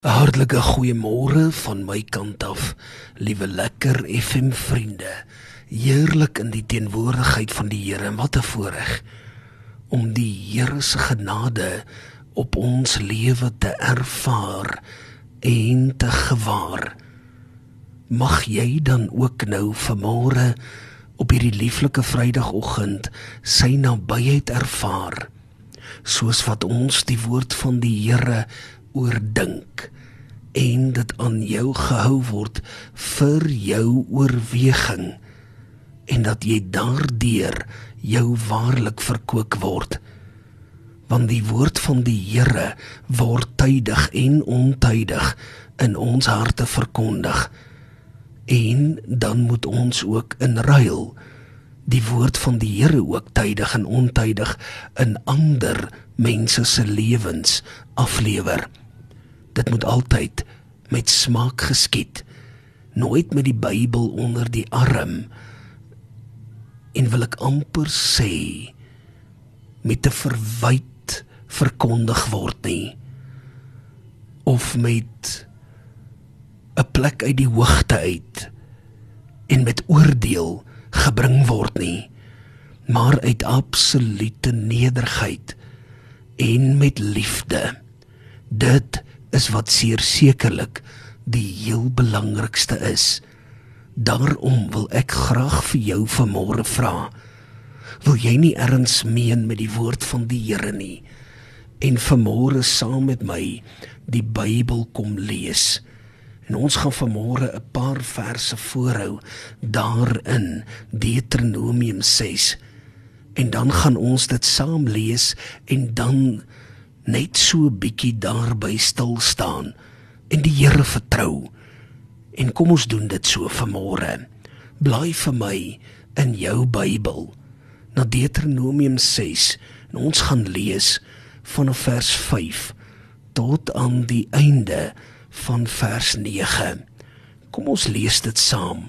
Hartlike goeiemôre van my kant af, liewe lekker FM vriende. Heerlik in die teenwoordigheid van die Here, wat 'n voorreg om die Here se genade op ons lewe te ervaar en te gewaar. Mag jy dan ook nou vanmôre op hierdie lieflike Vrydagoggend sy nabyheid ervaar, soos wat ons die woord van die Here oordink en dit aan jou gehou word vir jou oorweging en dat jy daardeur jou waarlik verkoop word, want die woord van die Here word tydig en ontydig in ons harte verkondig, en dan moet ons ook in ruil die woord van die Here ook tydig en ontydig in ander mense se lewens aflewer. Dit moet altyd met smaak geskied, nooit met die Bybel onder die arm, en wil ek amper sê, met 'n verwyte verkondig word nie, of met 'n plek uit die hoogte uit, en met oordeel gebring word nie, maar uit absolute nederigheid, en met liefde. Dit is wat sekerlik die heel belangrikste is. Daarom wil ek graag vir jou vanmôre vra, wil jy nie erns meen met die woord van die Here nie, en vanmôre saam met my die Bybel kom lees, en ons gaan vanmôre 'n paar verse voorhou, daarin Deuteronomium 6, en dan gaan ons dit saam lees, en dan net so bietjie daarby stil staan, en die Here vertrou, en kom ons doen dit so vanmôre. Blaai vir my in jou Bybel, na Deuteronomium 6, en ons gaan lees vanaf vers 5, tot aan die einde van vers 9. Kom ons lees dit saam.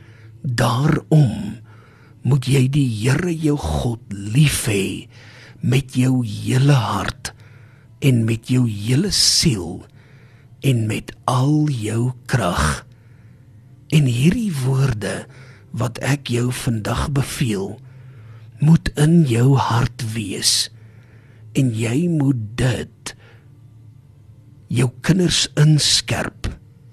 Daarom moet jy die Here jou God lief hê met jou hele hart, en met jou hele siel, en met al jou krag. En hierdie woorde wat ek jou vandag beveel, moet in jou hart wees, en jy moet dit jou kinders inskerp,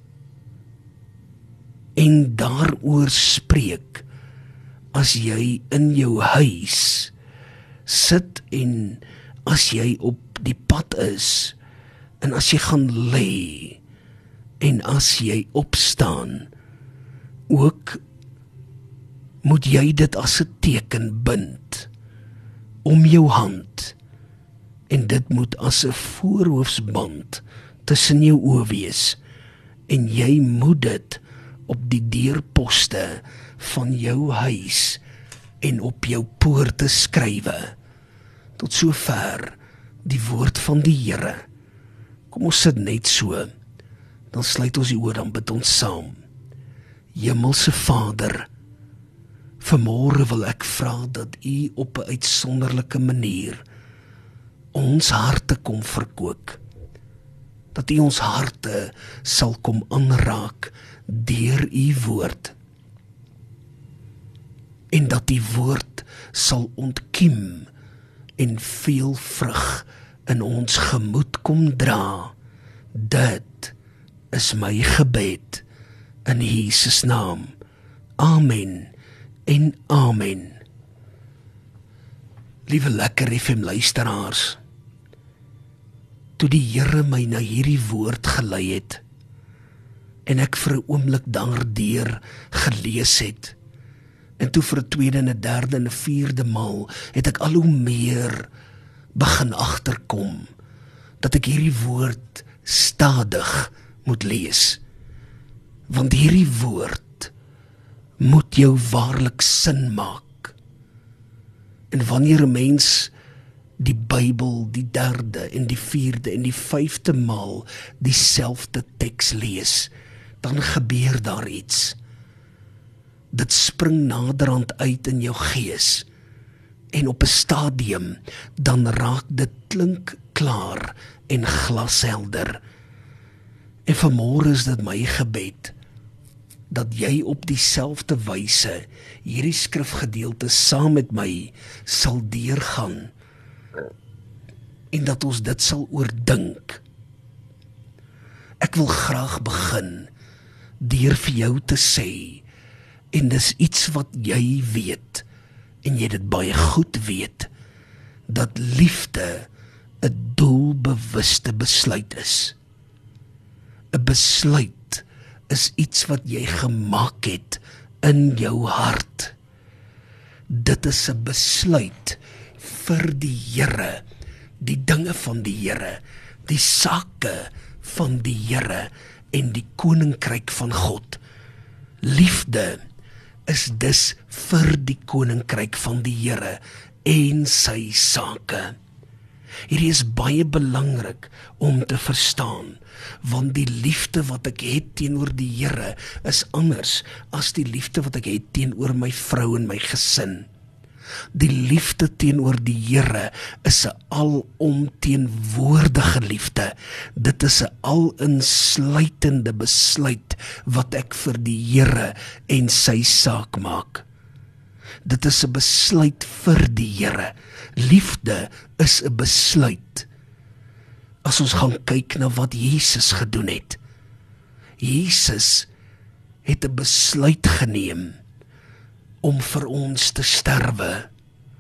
en daaroor spreek, as jy in jou huis sit, en as jy op die pad is, en as jy gaan lê, en as jy opstaan, ook moet jy dit as 'n teken bind om jou hand, en dit moet as 'n voorhoofsband tussen jou oë wees, en jy moet dit op die deurposte van jou huis en op jou poorte skrywe. Tot sover die woord van die Here. Kom ons sit net so, dan sluit ons die oë, dan bid ons saam. Hemelse Vader, vanmôre wil ek vra dat U op 'n uitsonderlike manier ons harte kom verkoop, dat U ons harte sal kom aanraak deur U woord, en dat die woord sal ontkiem en veel vrug in ons gemoed kom dra. Dit is my gebed in Jesus naam. Amen en amen. Liewe lekker FM luisteraars, toe die Here my na hierdie woord gelei het, en ek vir 'n oomblik daardeur gelees het, en toe vir 'n tweede en 'n derde en 'n vierde maal het ek al hoe meer begin agterkom dat ek hierdie woord stadig moet lees, want hierdie woord moet jou waarlik sin maak. En wanneer 'n mens die Bybel die derde en die vierde en die vyfde maal dieselfde teks lees, dan gebeur daar iets. Dit spring naderhand uit in jou gees, en op 'n stadium dan raak dit klink klaar en glashelder. En vanmôre is dit my gebed, dat jy op dieselfde wyse hierdie skrifgedeelte saam met my sal deurgaan, en dat ons dit sal oordink. Ek wil graag begin deur vir jou te sê, en dis iets wat jy weet, en jy dit baie goed weet, dat liefde 'n doelbewuste besluit is. 'n Besluit is iets wat jy gemaak het in jou hart. Dit is 'n besluit vir die Here, die dinge van die Here, die sake van die Here en die koninkryk van God. Liefde is dus vir die koninkryk van die Here en sy sake. Hierdie is baie belangrik om te verstaan, want die liefde wat ek het teenoor die Here is anders as die liefde wat ek het teenoor my vrou en my gesin. Die liefde teenoor die Here is 'n alomteenwoordige liefde. Dit is 'n alinsluitende besluit wat ek vir die Here en sy saak maak. Dit is 'n besluit vir die Here. Liefde is 'n besluit. As ons gaan kyk na wat Jesus gedoen het. Jesus het 'n besluit geneem om vir ons te sterwe.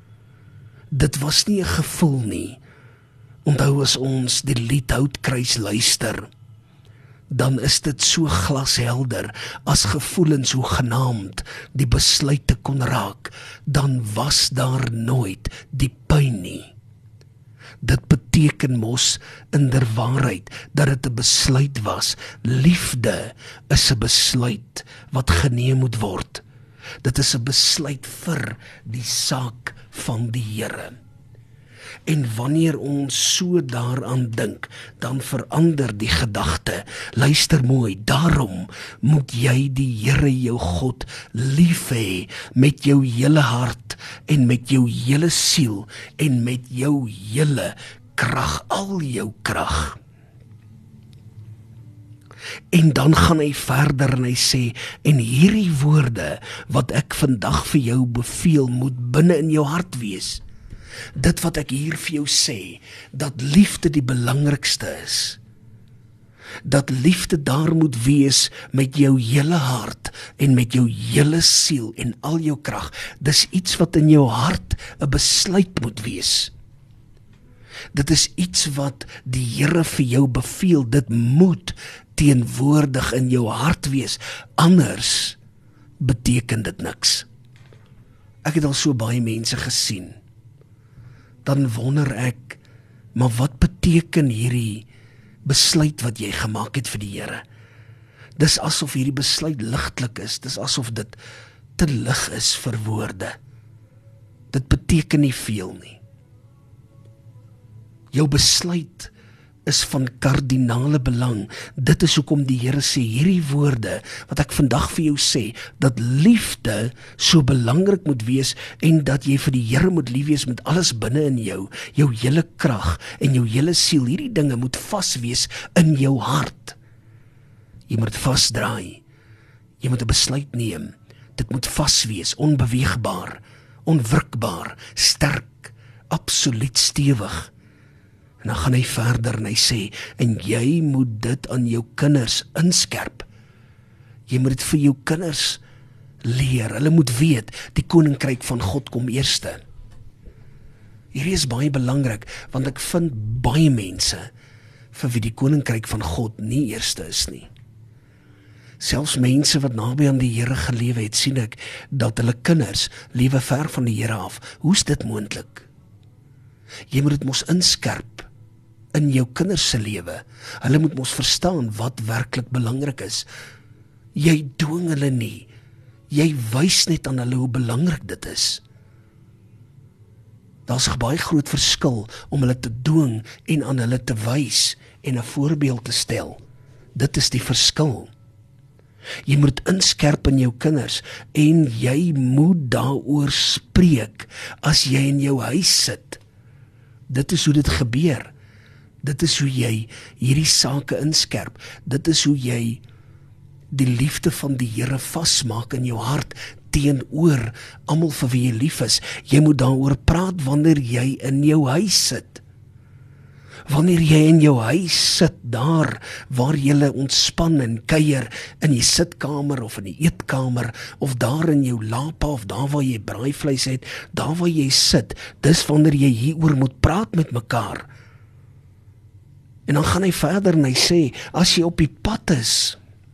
Dit was nie 'n gevoel nie. Onthou as ons die lied Houtkruis luister, dan is dit so glashelder as gevoelens hoegenaamd die besluite kon raak, dan was daar nooit die pyn nie. Dit beteken mos inderwaarheid dat dit 'n besluit was. Liefde is 'n besluit wat geneem moet word. Dit is 'n besluit vir die saak van die Here. En wanneer ons so daaraan dink, dan verander die gedagte. Luister mooi, daarom moet jy die Here jou God lief hê met jou hele hart en met jou hele siel en met jou hele krag, al jou krag. En dan gaan hy verder en hy sê, en hierdie woorde wat ek vandag vir jou beveel, moet binne in jou hart wees. Dit wat ek hier vir jou sê, dat liefde die belangrikste is. Dat liefde daar moet wees met jou hele hart en met jou hele siel en al jou krag. Dis iets wat in jou hart 'n besluit moet wees. Dit is iets wat die Here vir jou beveel. Dit moet teenwoordig in jou hart wees. Anders beteken dit niks. Ek het al so baie mense gesien. Dan wonder ek, maar wat beteken hierdie besluit wat jy gemaak het vir die Here? Dis asof hierdie besluit ligtelik is. Dis asof dit te lig is vir woorde. Dit beteken nie veel nie. Jou besluit is van kardinale belang. Dit is hoekom die Here sê, hierdie woorde wat ek vandag vir jou sê, dat liefde so belangrik moet wees en dat jy vir die Here moet lief wees met alles binne in jou hele krag en jou hele siel. Hierdie dinge moet vas wees in jou hart. Jy moet vasdraai. Jy moet 'n besluit neem. Dit moet vas wees, onbeweegbaar, onwrikbaar, sterk, absoluut stewig. En dan gaan hy verder en hy sê, en jy moet dit aan jou kinders inskerp. Jy moet dit vir jou kinders leer. Hulle moet weet, die koninkryk van God kom eerste. Hierdie is baie belangrik, want ek vind baie mense vir wie die koninkryk van God nie eerste is nie. Selfs mense wat naby aan die Here gelewe het, sien ek dat hulle kinders lewe ver van die Here af. Hoe is dit moontlik? Jy moet dit mos inskerp in jou kinders se lewe. Hulle moet mos verstaan wat werklik belangrik is. Jy dwing hulle nie. Jy wys net aan hulle hoe belangrik dit is. Daar's 'n baie groot verskil om hulle te dwing en aan hulle te wys en 'n voorbeeld te stel. Dit is die verskil. Jy moet inskerp in jou kinders en jy moet daaroor spreek as jy in jou huis sit. Dit is hoe dit gebeur. Dit is hoe jy hierdie sake inskerp. Dit is hoe jy die liefde van die Here vasmaak in jou hart teenoor almal vir wie jy lief is. Jy moet daaroor praat wanneer jy in jou huis sit. Wanneer jy in jou huis sit, daar waar jy ontspan en kuier, in die sitkamer of in die eetkamer, of daar in jou lapa, of daar waar jy braaivleis het, daar waar jy sit, dis wanneer jy hieroor moet praat met mekaar. En dan gaan hy verder en hy sê, as jy op die pad is,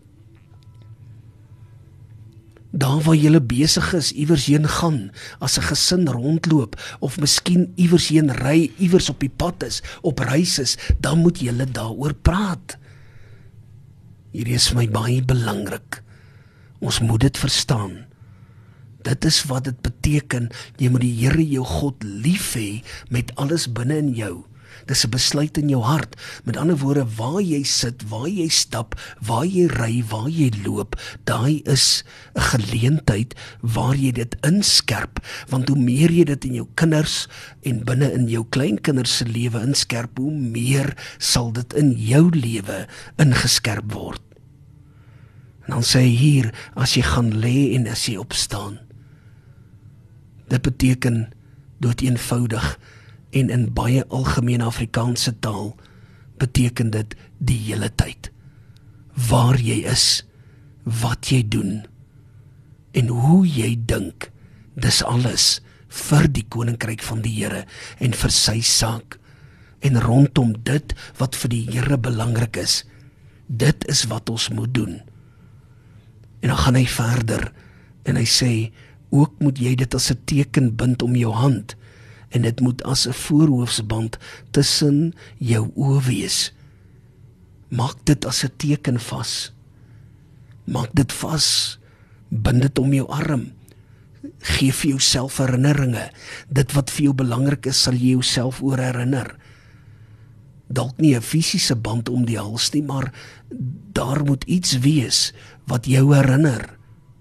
daar waar jy besig is, iewers heen gaan, as 'n gesin rondloop, of miskien iewers heen ry, iewers op die pad is, op reis is, dan moet jy daaroor praat. Hierdie is vir my baie belangrik. Ons moet dit verstaan. Dit is wat dit beteken, jy moet die Here jou God lief hê met alles binne in jou. Dis 'n besluit in jou hart. Met ander woorde, waar jy sit, waar jy stap, waar jy ry, waar jy loop, daai is 'n geleentheid waar jy dit inskerp, want hoe meer jy dit in jou kinders en binne in jou kleinkinders se lewe inskerp, hoe meer sal dit in jou lewe ingeskerp word. En dan sê hy hier, as jy gaan lê en as jy opstaan, dit beteken dood eenvoudig, en in baie algemene Afrikaanse taal beteken dit die hele tyd. Waar jy is, wat jy doen, en hoe jy dink, dis alles vir die koninkryk van die Here en vir sy saak. En rondom dit wat vir die Here belangrik is, dit is wat ons moet doen. En dan gaan hy verder en hy sê, ook moet jy dit as 'n teken bind om jou hand, en dit moet as 'n voorhoofsband tussen jou oë wees. Maak dit as 'n teken vas. Maak dit vas. Bind dit om jou arm. Geef vir jouself herinneringe. Dit wat vir jou belangrik is, sal jy jouself oor herinner. Dalk nie 'n fisiese band om die hals nie, maar daar moet iets wees wat jou herinner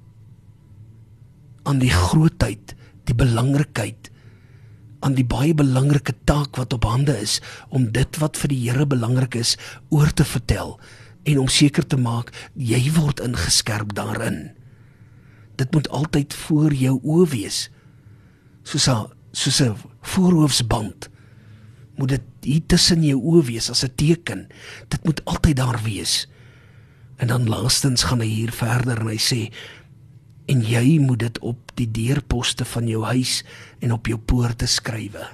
aan die grootheid, die belangrikheid, aan die baie belangrike taak wat op hande is, om dit wat vir die Here belangrik is, oor te vertel, en om seker te maak, jy word ingeskerp daarin. Dit moet altyd voor jou oë wees, soos 'n voorhoofsband, moet dit hier tussen jou oë wees, as 'n teken, dit moet altyd daar wees. En dan laastens gaan hy hier verder, en hy sê, en jy moet dit op die deurposte van jou huis en op jou poorte skrywe.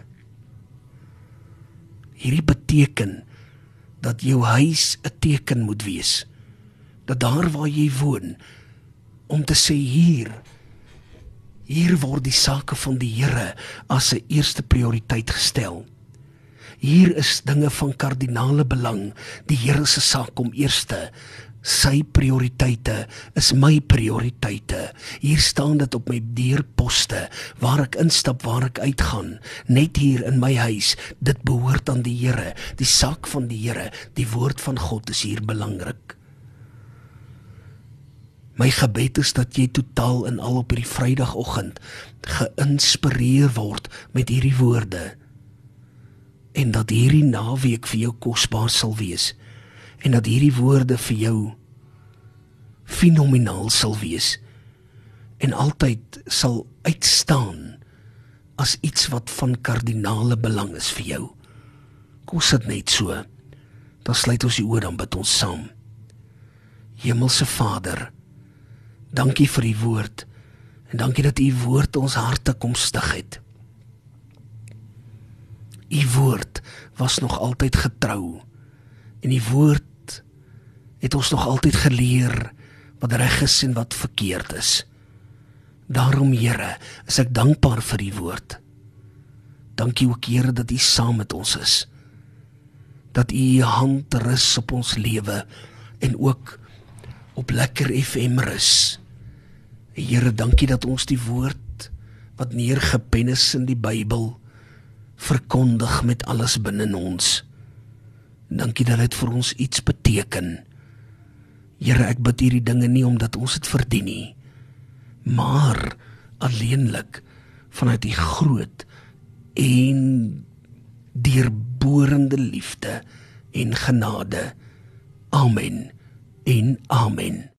Hierdie beteken dat jou huis 'n teken moet wees, dat daar waar jy woon, om te sê hier word die sake van die Here as 'n eerste prioriteit gestel. Hier is dinge van kardinale belang, die Here se saak kom eerste. Sy prioriteite is my prioriteite. Hier staan dit op my deurposte, waar ek instap, waar ek uitgaan, net hier in my huis. Dit behoort aan die Here, die saak van die Here, die woord van God is hier belangrik. My gebed is dat jy totaal en al op hierdie Vrydagoggend geïnspireer word met hierdie woorde, en dat hierdie naweek vir jou kosbaar sal wees, en dat hierdie woorde vir jou fenomenaal sal wees, en altyd sal uitstaan as iets wat van kardinale belang is vir jou. Kom ons sit net so, dan sluit ons die oë, dan bid ons saam. Hemelse Vader, dankie vir die woord, en dankie dat u woord ons harte kom stig het. U woord was nog altyd getrou, en die woord het ons nog altyd geleer wat reg is en wat verkeerd is. Daarom, Here, is ek dankbaar vir die woord. Dankie ook, Here, dat u saam met ons is, dat u hand rus op ons lewe, en ook op Lekker FM rus. Here, dankie dat ons die woord wat neergepen is in die Bybel verkondig met alles binne ons. Dankie dat dit vir ons iets beteken. Here, ek bid hierdie dinge nie omdat ons het verdien nie, maar alleenlik vanuit die groot en deurborende liefde en genade. Amen en amen.